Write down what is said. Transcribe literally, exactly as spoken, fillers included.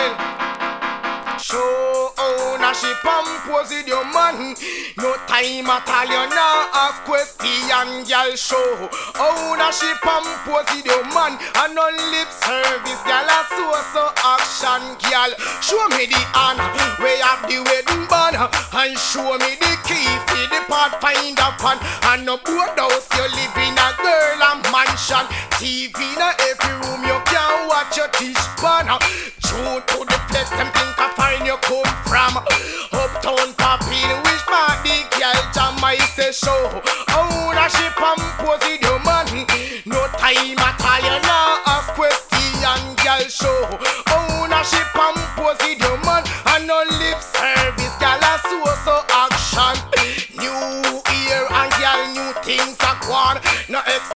girl. Show ownership and pose with your man. No time at all, you now ask question, girl. Show ownership and pose with your man. And no lip service, girl. A so so action, girl. Show me the honor, we have the wedding banner. And show me the key for the pathfinder fan. And no boathouse, you live in a girl and mansion. T V in every room, you can watch your dish banner. True to the flex, them think I find you come from Uptown popping, which part the girl jam I say show ownership and pose with your man. No time at all, you now ask question, girl. Show ownership and pose with your man. And no lip service, girl. A so so action. New year and girl, new things are gone. No ex